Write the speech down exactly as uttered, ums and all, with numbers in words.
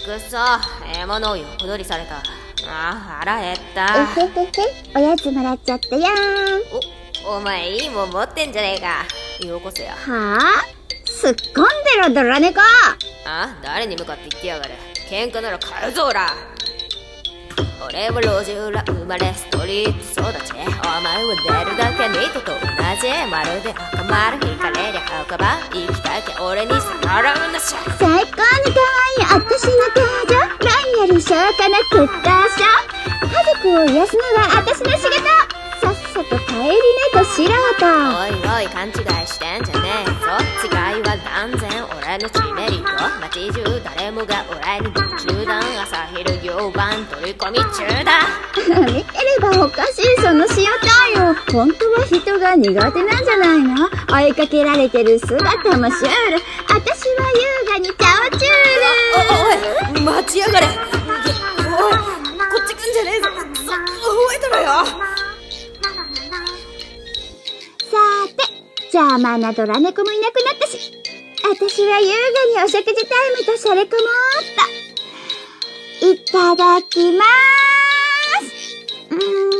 くそ、ええものを横取りされた。あ、腹減った。 えへへへ、おやつもらっちゃったやん。 お、お前いいもん持ってんじゃねえか。よこせや。 はぁ、すっこんでろ、ドラ猫。 あ、誰に向かって言ってやがる。喧嘩なら買うぞ、おら。俺は路地裏生まれ、ストリート育ち。お前は出るだけニートと同じ。まるで赤丸引かれりゃ赤ば生きたけ俺に逆らうなしゃ。 最高に可愛い私の登場。ロイヤル消化な結果書。家族を癒すのが私の仕事。さっさと帰りねと素人。 おいおい、勘違いしてんじゃねえぞ。違いは断然俺のチメリット。街中誰もが俺に夢中だ。朝昼夕晩取り込み中だ。 見てればおかしいその塩対応。本当は人が苦手なんじゃないの。追いかけられてる姿もシュール。私は優雅にチャオチュール。 お、おい、待ちやがれ。おい、こっち来んじゃねえぞ。くそ、覚えとろよ。 さーて、邪魔なドラ猫もいなくなったし、私は優雅にお食事タイムとしゃれ込もうっと。いただきまーす。うーん。